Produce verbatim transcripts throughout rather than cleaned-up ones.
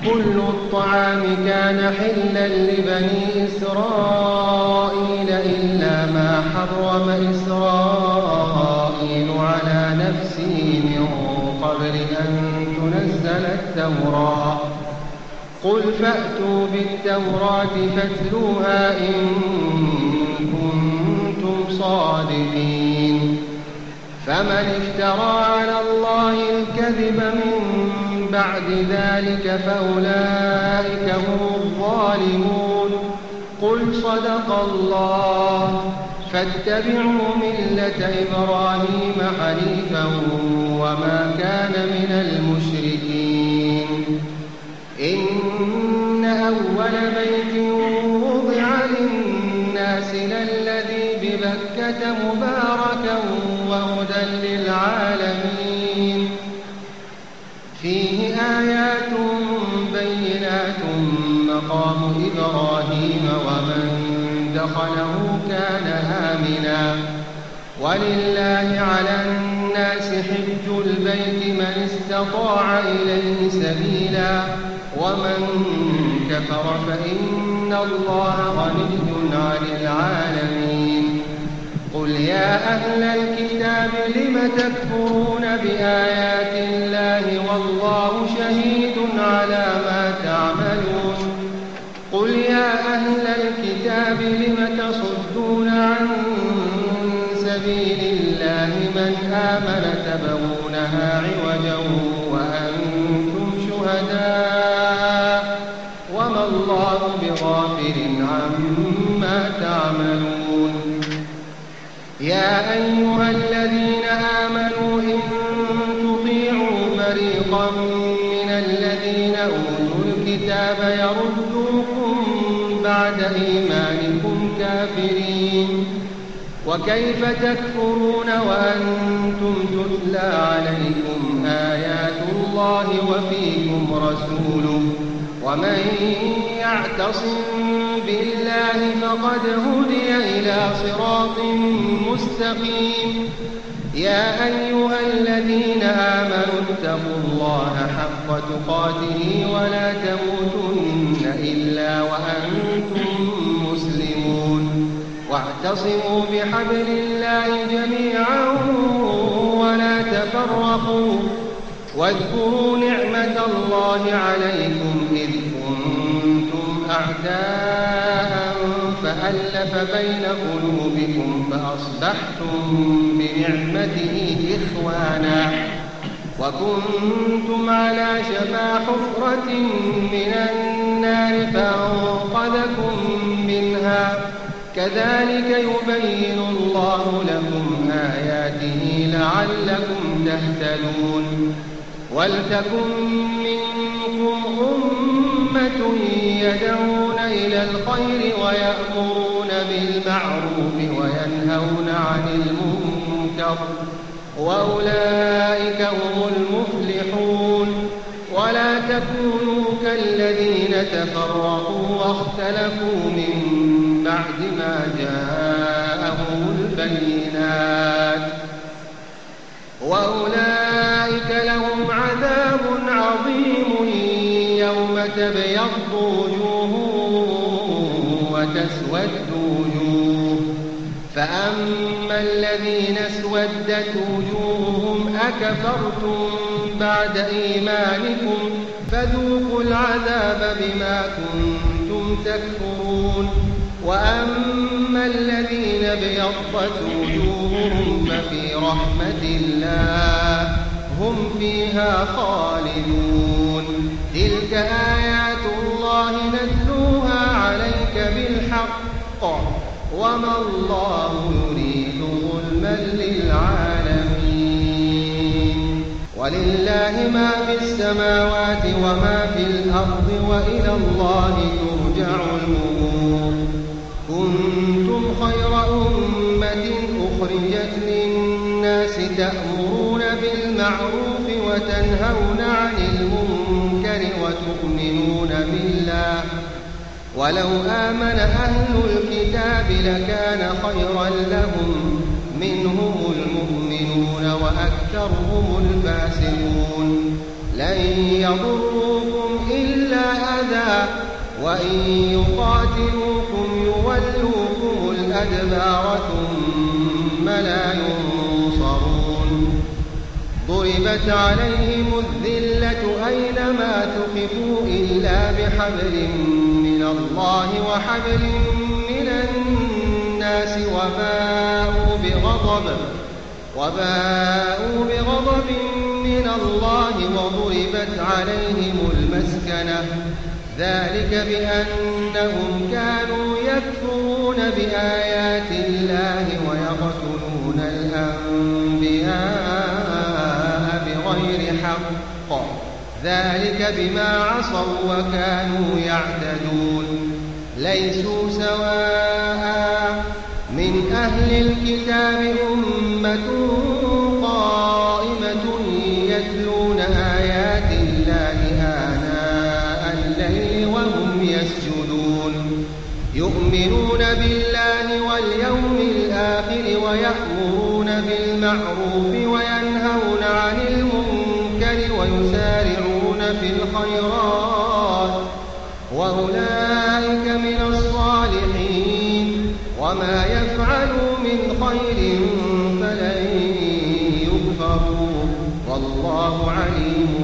كل الطعام كان حلا لبني إسرائيل إلا ما حرم إسرائيل على نفسه من قبل أن تنزل التوراة قل فأتوا بالتوراة فاتلوها إن كنتم صادقين فمن افترى على الله الكذب من بعد ذلك فأولئك هم الظالمون قل صدق الله فاتبعوا ملة إبراهيم حنيفا وما كان من المشركين إن أول بيت وضع للناس للذي ببكة مباركا وهدى للعالمين فيه آيات بينات مقام إبراهيم ومن دخله كان آمنا ولله على الناس حج البيت من استطاع إليه سبيلا ومن كفر فإن الله غني عن العالمين قل يا أهل الكتاب لم تكفرون بآيات الله والله شهيد على ما تعملون قل يا أهل الكتاب لم تصدون عن سبيل الله من آمن تبغونها عوجا وأنتم شهداء وما الله بغافل عما تعملون يا أيها الذين آمنوا إن تطيعوا فريقا من الذين أوتوا الكتاب يردوكم بعد إيمانكم كافرين وكيف تكفرون وأنتم تتلى عليكم آيات الله وفيكم رسوله ومن يعتصم بالله فقد هدي إلى صراط مستقيم يا أيها الذين آمنوا اتقوا الله حق تقاته ولا تموتن إلا وأنتم مسلمون واعتصموا بحبل الله جميعا ولا تفرقوا واذكروا نعمة الله عليكم إذ كنتم أعداء فألف بين قلوبكم فأصبحتم بنعمته إخوانا وكنتم على شفا حفرة من النار فأنقذكم منها كذلك يبين الله لكم آياته لعلكم تهتدون ولتكن منكم أمة يدعون إلى الخير ويأمرون بالمعروف وينهون عن المنكر وأولئك هم المفلحون ولا تكونوا كالذين تفرقوا واختلفوا من بعد ما جاءهم البينات وأولئك لهم عذاب عظيم يوم تبيض وجوه وتسود وجوه فأما الذين اسودت وجوههم أكفرتم بعد إيمانكم فذوقوا العذاب بما كنتم تكفرون وأما الذين ابيضت وجوههم ففي رحمة الله هم فيها خالدون تلك آيات الله نتلوها عليك بالحق وما الله يريد ظلما للعالمين ولله ما في السماوات وما في الأرض وإلى الله ترجع الأمور كنتم خير أمة أخرجت للناس تأمرون بالمعروف وتنهون عن المنكر وتؤمنون بالله ولو آمن أهل الكتاب لكان خيرا لهم منهم المؤمنون وأكثرهم الفاسقون لن يضروكم إلا أذى وإن يقاتلوكم يولوكم الأدبار ثم لا ينصرون ضربت عليهم الذلة أينما ثقفوا إلا بحبل من الله وحبل من الناس وباءوا بغضب وباءوا بغضب من الله وضربت عليهم المسكنة ذلك بأنهم كانوا يكفرون بآيات الله ويقتلون الأنبياء بغير حق ذلك بما عصوا وكانوا يعتدون ليسوا سواء من أهل الكتاب أمة قائمة يتلون آيات الله آناء الليل وهم يسجدون يؤمنون بالله واليوم الآخر ويأمرون بالمعروف وينهون عن المنكر ويسارعون في الخيرات وأولئك من الصالحين وما يفعلوا من خير فلن يكفروا والله عليم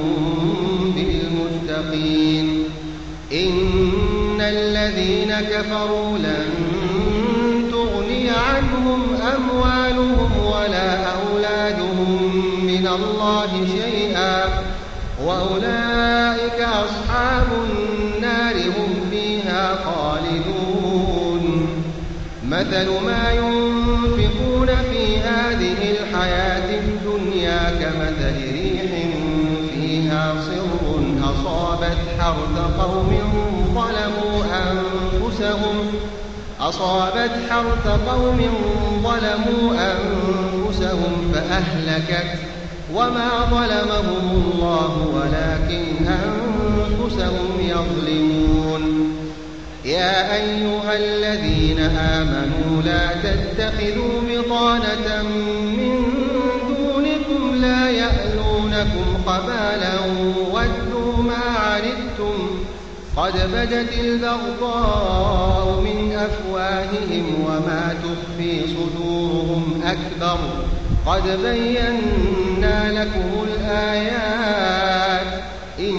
بالمتقين إن الذين كفروا لن تغني عنهم أموالهم ولا أولادهم من الله شيئا وأولئك أصحاب النار هم فيها خالدون مثل ما ينفقون في هذه الحياة الدنيا كمثل ريح فيها صر أصابت حرث قوم ظلموا أنفسهم أصابت حرث قوم ظلموا أنفسهم فأهلكت وما ظلمهم الله ولكن أنفسهم يظلمون يا أيها الذين آمنوا لا تتخذوا بطانة من دونكم لا يألونكم خبالا ودوا ما عنتم قد بدت البغضاء من أفواههم وما تخفي صدورهم أكبر قد بينا لكم الآيات إن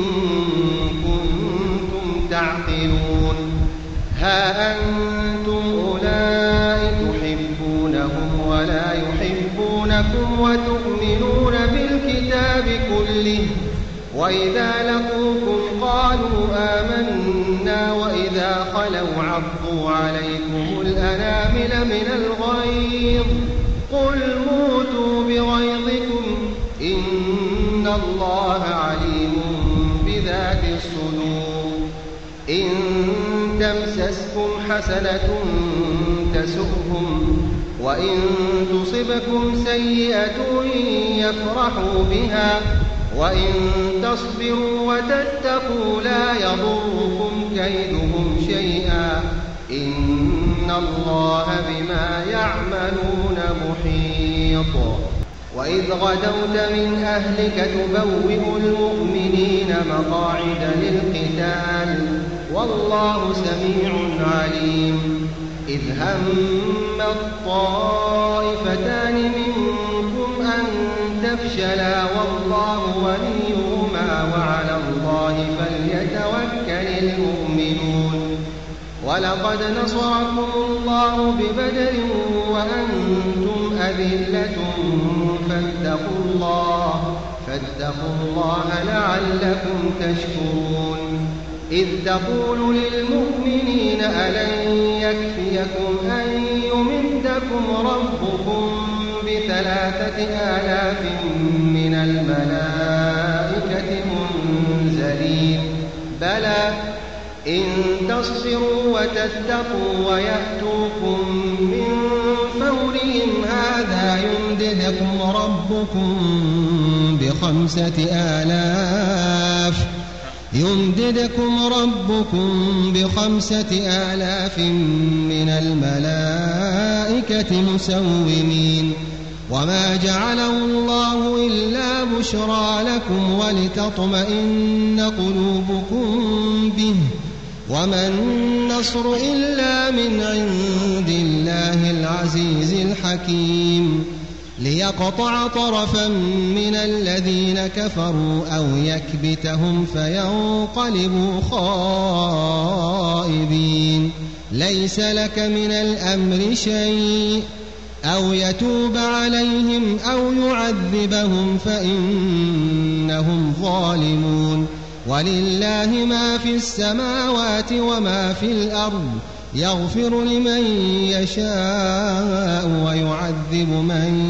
كنتم تعقلون ها أنتم أولئك تحبونهم ولا يحبونكم وتؤمنون بالكتاب كله وإذا لقوكم قالوا آمنا وإذا خلوا عضوا عليكم الأنامل من الغيظ قل موتوا بغيظكم إن الله عليم بذات الصدور إن تمسسكم حسنة تسؤهم وإن تصبكم سيئة يفرحوا بها وإن تصبروا وتتقوا لا يضركم كيدهم شيئا إن الله بما يعملون محيط وإذ غدوت من أهلك تبوئ المؤمنين مقاعد للقتال والله سميع عليم إذ هم الطائفتان منكم أن تفشلا والله وليهما وعلى الله فليتوكل المؤمنون ولقد نصركم الله ببدر وأنتم أذلة فاتقوا الله فاتقوا الله لعلكم تشكرون إذ تقول للمؤمنين ألن يكفيكم أن يمدكم ربكم بثلاثة آلاف من الملائكة منزلين بلى إن تصبروا وتتقوا ويأتوكم من فورهم هذا يمددكم ربكم بخمسة آلاف يمددكم ربكم بخمسة آلاف من الملائكة مسومين وما جعله الله إلا بشرى لكم ولتطمئن قلوبكم به وما النصر إلا من عند الله العزيز الحكيم ليقطع طرفا من الذين كفروا أو يكبتهم فينقلبوا خائبين ليس لك من الأمر شيء أو يتوب عليهم أو يعذبهم فإنهم ظالمون ولله ما في السماوات وما في الأرض يغفر لمن يشاء ويعذب من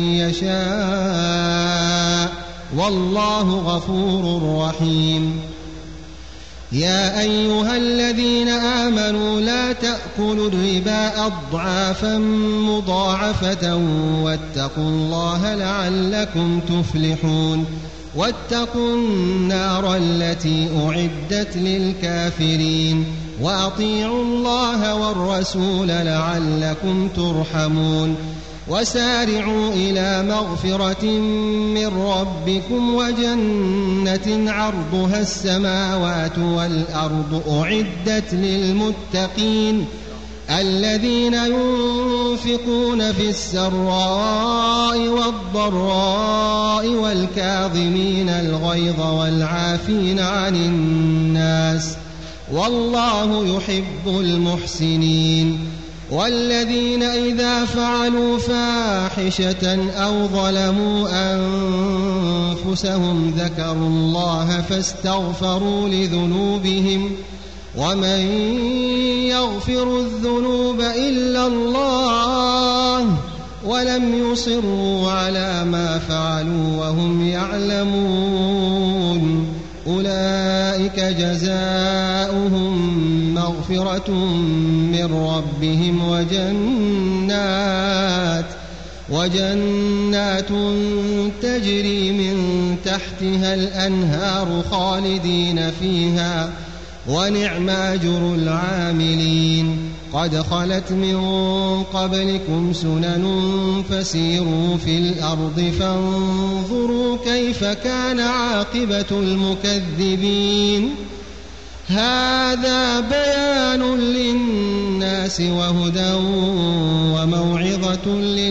يشاء والله غفور رحيم يا أيها الذين آمنوا لا تأكلوا الربا أضعافا مضاعفة واتقوا الله لعلكم تفلحون واتقوا النار التي أعدت للكافرين وأطيعوا الله والرسول لعلكم ترحمون وسارعوا إلى مغفرة من ربكم وجنة عرضها السماوات والأرض أعدت للمتقين الذين ينفقون في السراء والضراء والكاظمين الغيظ والعافين عن الناس والله يحب المحسنين والذين إذا فعلوا فاحشة أو ظلموا أنفسهم ذكروا الله فاستغفروا لذنوبهم ومن يغفر الذنوب إلا الله ولم يصروا على ما فعلوا وهم يعلمون أولئك جزاؤهم مغفرة من ربهم وجنات وجنات تجري من تحتها الأنهار خالدين فيها ونعم أجر العاملين قد خلت من قبلكم سنن فسيروا في الأرض فانظروا كيف كان عاقبة المكذبين هذا بيان للناس وهدى وموعظة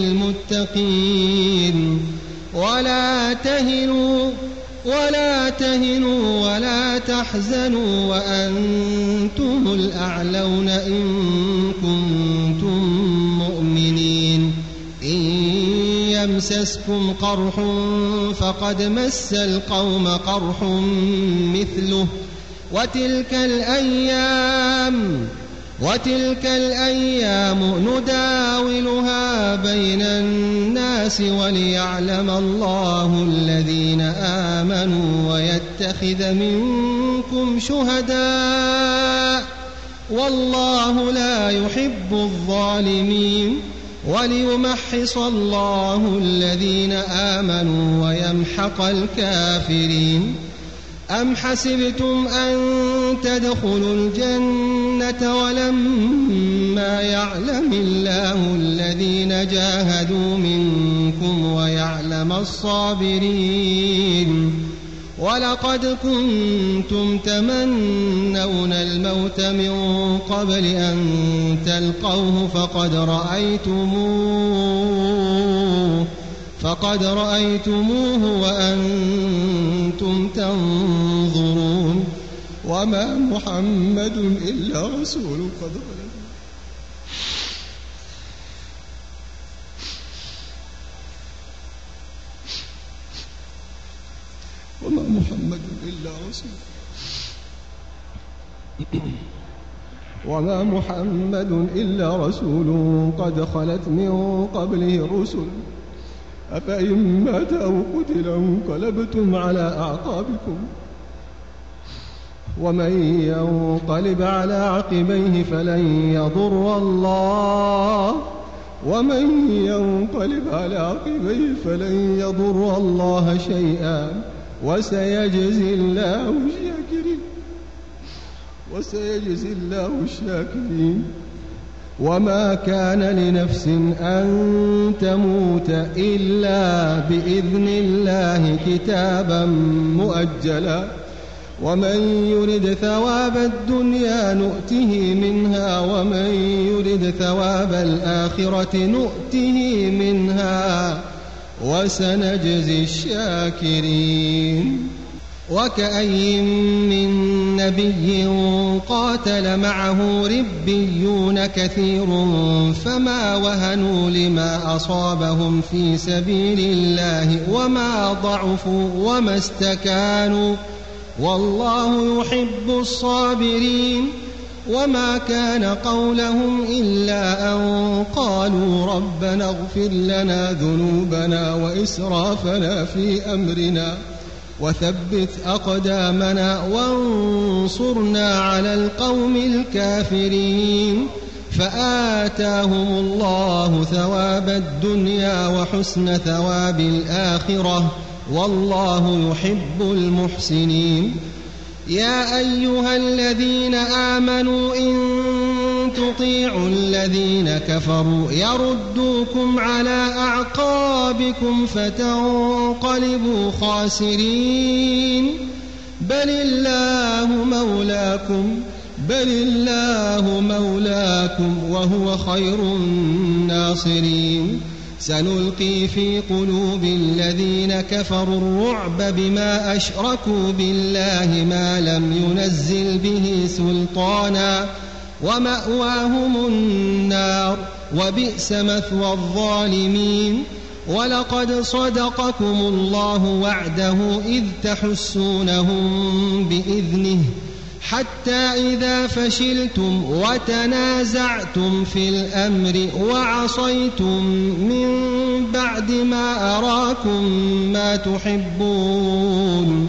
للمتقين ولا تهنوا ولا تهنوا ولا تحزنوا وأنتم الأعلون إن كنتم مؤمنين إن يمسسكم قرح فقد مس القوم قرح مثله وتلك الأيام وتلك الأيام نداولها بين الناس وليعلم الله الذين آمنوا ويتخذ منكم شهداء والله لا يحب الظالمين وليمحص الله الذين آمنوا ويمحق الكافرين أم حسبتم أن تدخلوا الجنة ولما يعلم الله الذين جاهدوا منكم ويعلم الصابرين ولقد كنتم تمنون الموت من قبل أن تلقوه فقد رأيتموه فقد رأيتموه وأنتم تنظرون وما محمد إلا رسول قد خلت وما محمد إلا رسول وما محمد إلا رسول قد خلت من قبله الرسل أفإن مات أو قتل انقلبتم على أعقابكم ومن ينقلب على عقبيه فلن يضر الله ومن ينقلب على عقبيه فلن يضر الله شيئا وسيجزي الله الشاكرين وسيجزي الله الشاكرين وما كان لنفس أن تموت إلا بإذن الله كتابا مؤجلا ومن يرد ثواب الدنيا نؤته منها ومن يرد ثواب الآخرة نؤته منها وسنجزي الشاكرين. وكأي من نبي قاتل معه ربيون كثير فما وهنوا لما أصابهم في سبيل الله وما ضعفوا وما استكانوا والله يحب الصابرين. وما كان قولهم إلا أن قالوا ربنا اغفر لنا ذنوبنا وإسرافنا في أمرنا وثبت أقدامنا وانصرنا على القوم الكافرين. فآتاهم الله ثواب الدنيا وحسن ثواب الآخرة والله يحب المحسنين. يا أيها الذين آمنوا إن تطيعوا الذين كفروا يردوكم على أعقابكم فتنقلبوا خاسرين. بل الله مولاكم بل الله مولاكم وهو خير الناصرين. سنلقي في قلوب الذين كفروا الرعب بما أشركوا بالله ما لم ينزل به سلطانا ومأواهم النار وبئس مثوى الظالمين. ولقد صدقكم الله وعده إذ تحسونهم بإذنه حتى إذا فشلتم وتنازعتم في الأمر وعصيتم من بعد ما أراكم ما تحبون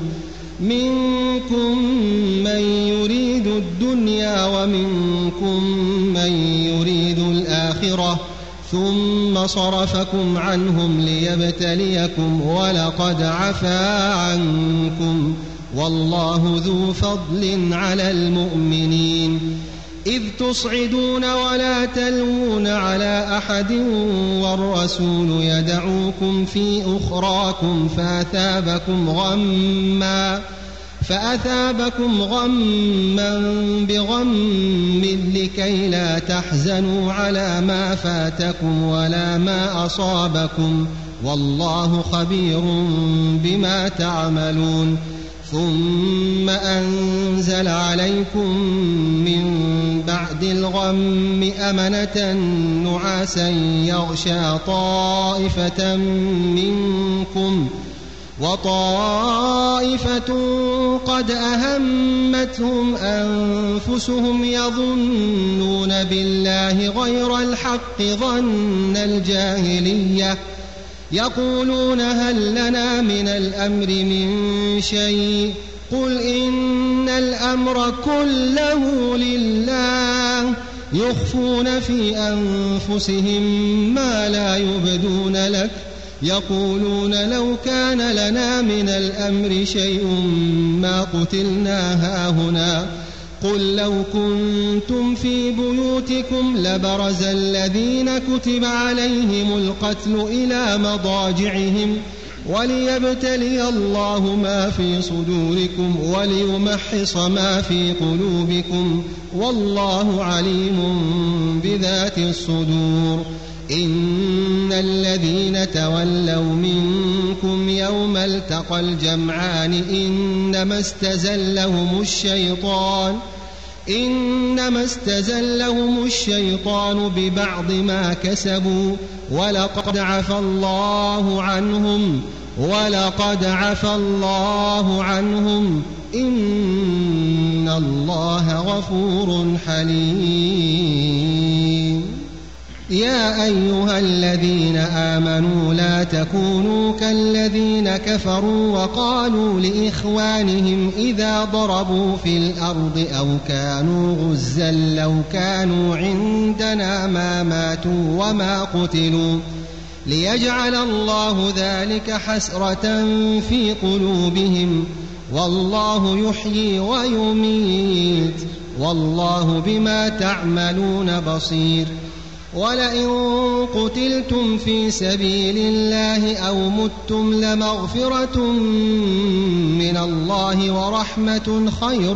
منكم من يريد الدنيا ومنكم من يريد الآخرة ثم صرفكم عنهم ليبتليكم ولقد عفا عنكم والله ذو فضل على المؤمنين. إذ تصعدون ولا تلوون على أحد والرسول يدعوكم في أخراكم فأثابكم غما فأثابكم غما بغم لكي لا تحزنوا على ما فاتكم ولا ما أصابكم والله خبير بما تعملون. ثم أنزل عليكم من بعد الغم أمنة نعاسا يغشى طائفة منكم وطائفة قد أهمتهم أنفسهم يظنون بالله غير الحق ظن الجاهلية يقولون هل لنا من الأمر من شيء قل إن الأمر كله لله يخفون في أنفسهم ما لا يبدون لك يقولون لو كان لنا من الأمر شيء ما قتلنا هاهنا قل لو كنتم في بيوتكم لبرز الذين كتب عليهم القتل إلى مضاجعهم وليبتلي الله ما في صدوركم وليمحص ما في قلوبكم والله عليم بذات الصدور. إن الذين تولوا منكم يوم التقى الجمعان إنما استزلهم الشيطان إنما استزلهم الشيطان ببعض ما كسبوا ولقد عفى الله عنهم ولقد عفى الله عنهم إن الله غفور حليم. يا أيها الذين آمنوا لا تكونوا كالذين كفروا وقالوا لإخوانهم إذا ضربوا في الأرض أو كانوا غزا لو كانوا عندنا ما ماتوا وما قتلوا ليجعل الله ذلك حسرة في قلوبهم والله يحيي ويميت والله بما تعملون بصير. ولئن قتلتم في سبيل الله أو متم لمغفرة من الله ورحمة خير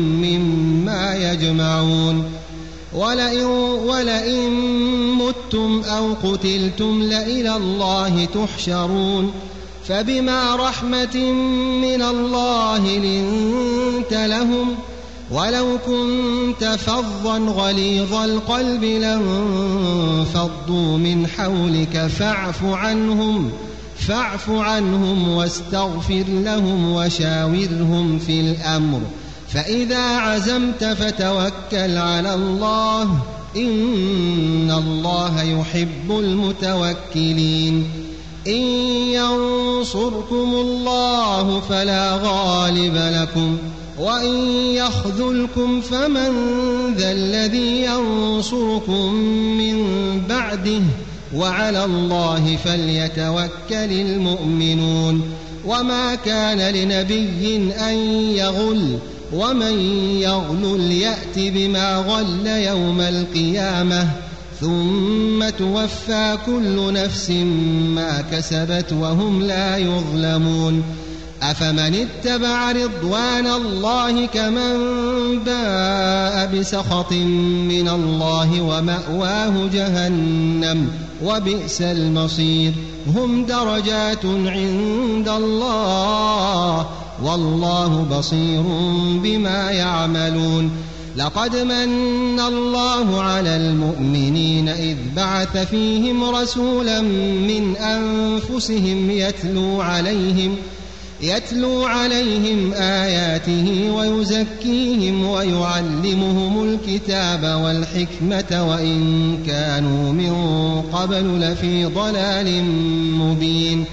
مما يجمعون ولئن, ولئن متم أو قتلتم لإلى الله تحشرون فبما رحمة من الله لنت لهم ولو كنت فظا غليظ القلب لانفضوا من حولك فاعف عنهم فاعف عنهم واستغفر لهم وشاورهم في الأمر فإذا عزمت فتوكل على الله إن الله يحب المتوكلين إن ينصركم الله فلا غالب لكم وإن يخذلكم فمن ذا الذي ينصركم من بعده وعلى الله فليتوكل المؤمنون وما كان لنبي أن يغل ومن يغلل يأت بما غل يوم القيامة ثم توفى كل نفس ما كسبت وهم لا يظلمون أفمن اتبع رضوان الله كمن باء بسخط من الله ومأواه جهنم وبئس المصير هم درجات عند الله والله بصير بما يعملون لقد من الله على المؤمنين إذ بعث فيهم رسولا من أنفسهم يتلو عليهم يتلو عليهم آياته ويزكيهم ويعلمهم الكتاب والحكمة وإن كانوا من قبل لفي ضلال مبين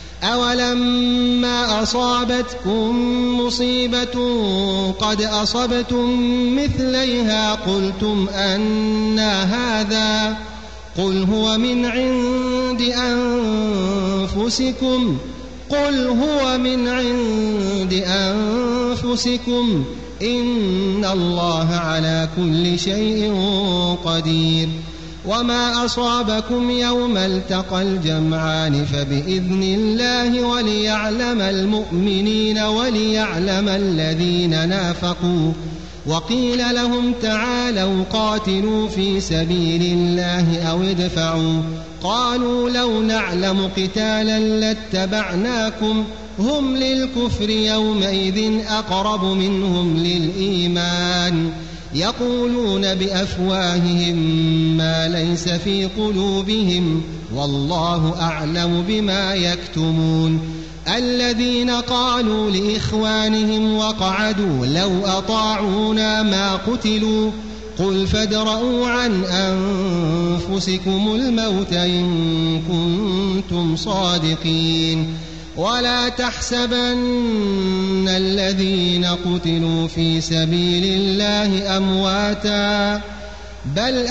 أولما أصابتكم مصيبة قد أصبتم مثليها قلتم أنى هذا قل هو من عند أنفسكم قل هو من عند أنفسكم إن الله على كل شيء قدير وما أصابكم يوم التقى الجمعان فبإذن الله وليعلم المؤمنين وليعلم الذين نافقوا وقيل لهم تعالوا قاتلوا في سبيل الله أو ادفعوا قالوا لو نعلم قتالا لاتبعناكم هم للكفر يومئذ أقرب منهم للإيمان يقولون بأفواههم ما ليس في قلوبهم والله أعلم بما يكتمون الذين قالوا لإخوانهم وقعدوا لو أطاعونا ما قتلوا قل فادرءوا عن أنفسكم الموت إن كنتم صادقين ولا تحسبن الذين قتلوا في سبيل الله أمواتا بل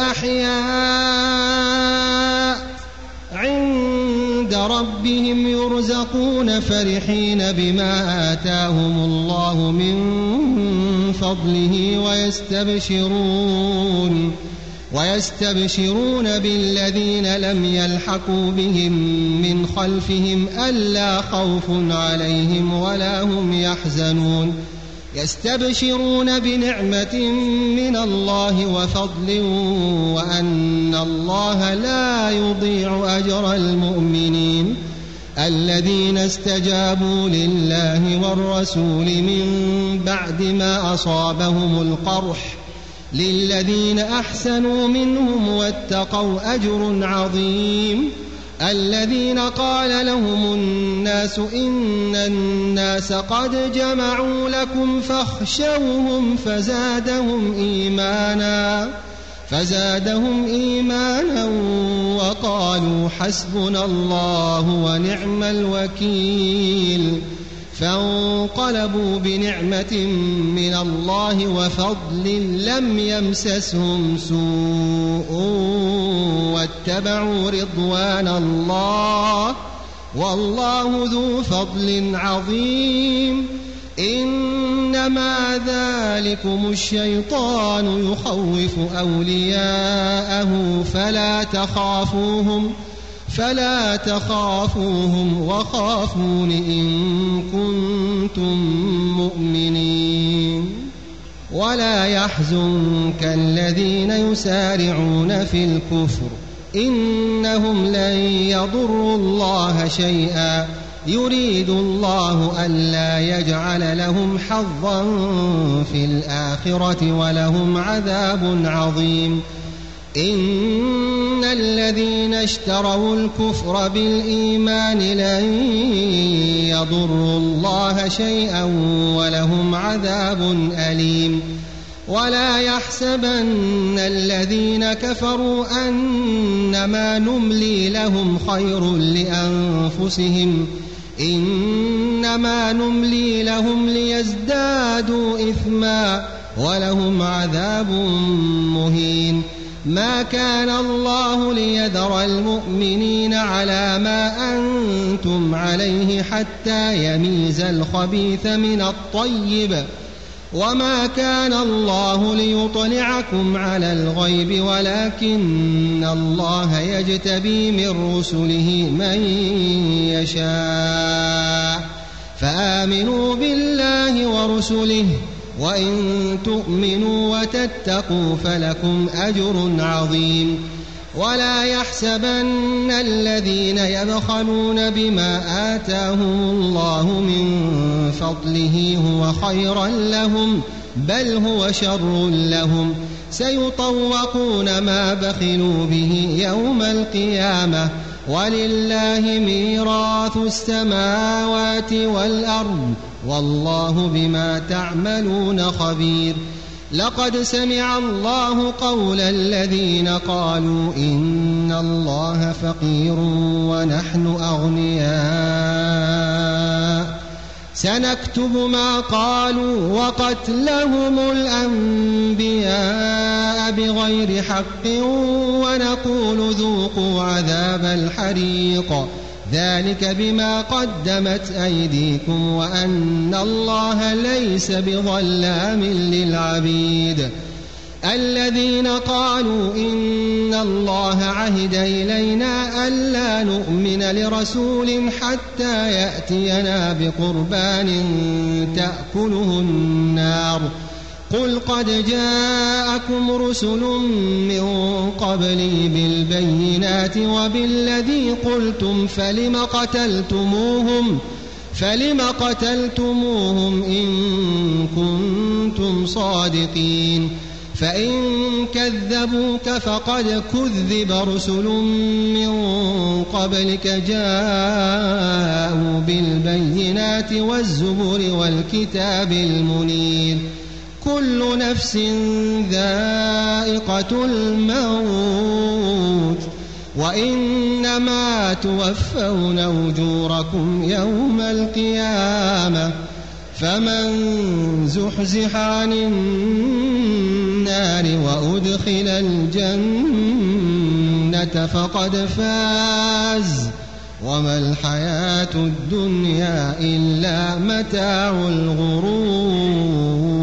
أحياء عند ربهم يرزقون فرحين بما آتاهم الله من فضله ويستبشرون ويستبشرون بالذين لم يلحقوا بهم من خلفهم ألا خوف عليهم ولا هم يحزنون يستبشرون بنعمة من الله وفضل وأن الله لا يضيع أجر المؤمنين الذين استجابوا لله والرسول من بعد ما أصابهم القرح للذين أحسنوا منهم واتقوا أجر عظيم الذين قال لهم الناس إن الناس قد جمعوا لكم فاخشوهم فزادهم إيمانا فزادهم إيمانا وقالوا حسبنا الله ونعم الوكيل فانقلبوا بنعمة من الله وفضل لم يمسسهم سوء واتبعوا رضوان الله والله ذو فضل عظيم إنما ذلكم الشيطان يخوف أولياءه فلا تخافوهم فلا تخافوهم وخافون إن كنتم مؤمنين. ولا يحزنك الذين يسارعون في الكفر إنهم لن يضروا الله شيئا يريد الله ألا يجعل لهم حظا في الآخرة ولهم عذاب عظيم. إن الذين اشتروا الكفر بالإيمان لن يضروا الله شيئا ولهم عذاب أليم. ولا يحسبن الذين كفروا أنما نملي لهم خير لأنفسهم إنما نملي لهم ليزدادوا إثما ولهم عذاب مهين. ما كان الله ليذر المؤمنين على ما أنتم عليه حتى يميز الخبيث من الطيب وما كان الله ليطلعكم على الغيب ولكن الله يجتبي من رسله من يشاء. فآمنوا بالله ورسله وإن تؤمنوا وتتقوا فلكم أجر عظيم. ولا يحسبن الذين يبخلون بما آتاهم الله من فضله هو خيرا لهم بل هو شر لهم سيطوقون ما بخلوا به يوم القيامة ولله ميراث السماوات والأرض والله بما تعملون خبير. لقد سمع الله قول الذين قالوا إن الله فقير ونحن أغنياء سنكتب ما قالوا وقتلهم الأنبياء بغير حق ونقول ذوقوا عذاب الحريق ذلك بما قدمت أيديكم وأن الله ليس بظلام للعبيد. الذين قالوا إن الله عهد إلينا ألا نؤمن لرسول حتى يأتينا بقربان تأكله النار قل قد جاءكم رسل من قبلي بالبينات وبالذي قلتم فلم قتلتموهم فلم قتلتموهم إن كنتم صادقين. فإن كذبوك فقد كذب رسل من قبلك جاءوا بالبينات والزبر والكتاب المنير كل نفس ذائقة الموت وإنما توفون أجوركم يوم القيامة فمن زحزح عن النار وأدخل الجنة فقد فاز وما الحياة الدنيا إلا متاع الغرور.